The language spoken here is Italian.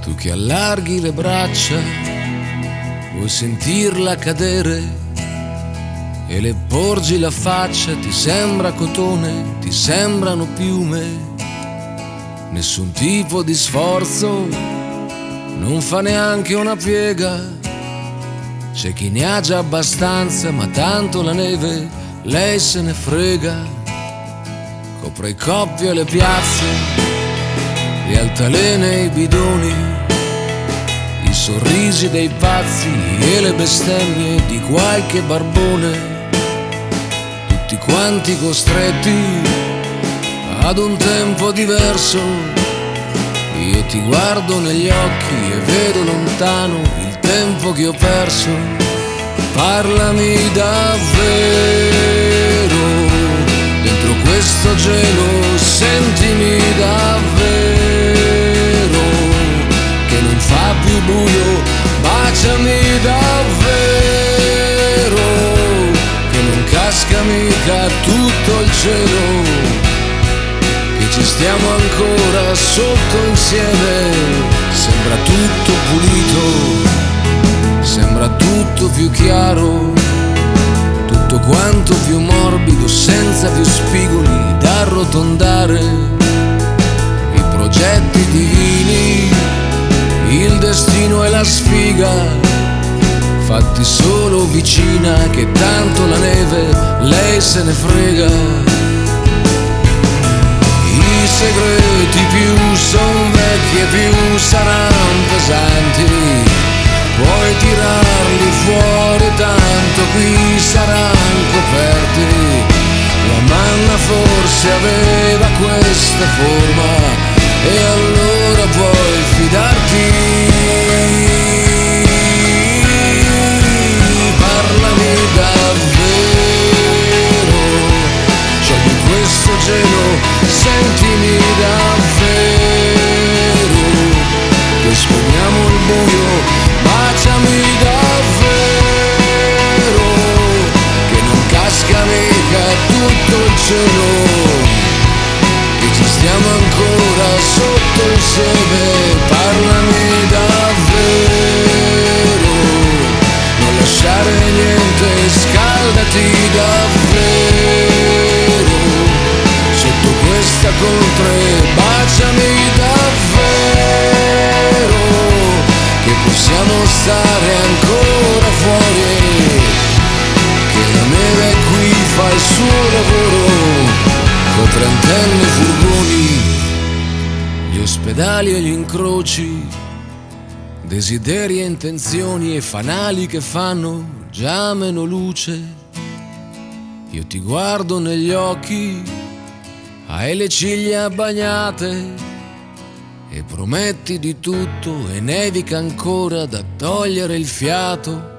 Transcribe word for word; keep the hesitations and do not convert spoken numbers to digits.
Tu che allarghi le braccia, vuoi sentirla cadere e le porgi la faccia, ti sembra cotone, ti sembrano piume. Nessun tipo di sforzo, non fa neanche una piega. C'è chi ne ha già abbastanza, ma tanto la neve lei se ne frega. Copre i coppi e le piazze, le altalene e i bidoni, i sorrisi dei pazzi e le bestemmie di qualche barbone. Tutti quanti costretti ad un tempo diverso. Io ti guardo negli occhi e vedo lontano il tempo che ho perso. Parlami davvero, dentro questo gelo sentimi davvero, che non fa più buio, baciami davvero, che non casca mica tutto il cielo, che ci stiamo ancora sotto insieme. Sembra tutto pulito, sembra tutto più chiaro, tutto quanto più morbido, senza più spigoli da arrotondare. I progetti divini, il destino e la sfiga, fatti solo vicina, che tanto la neve lei se ne frega. I segreti più son vecchi e più saranno pesanti, puoi tirarli fuori tanto qui saranno coperti. La manna forse aveva questa forma e allora puoi fidarti. Parlami davvero, sciogli questo gelo, sentimi davvero, poi spegniamo il buio, baciami davvero, che non casca mica tutto il cielo, che ci stiamo ancora sotto insieme. Parlami davvero, non lasciare niente, scaldati davvero, sotto questa contre, baciami davvero, che possiamo stare ancora fuori, che la neve qui fa il suo lavoro, copre antenne e furgoni, gli ospedali e gli incroci, desideri e intenzioni e fanali che fanno già meno luce. Io ti guardo negli occhi, hai le ciglia bagnate e prometti di tutto e nevica ancora da togliere il fiato.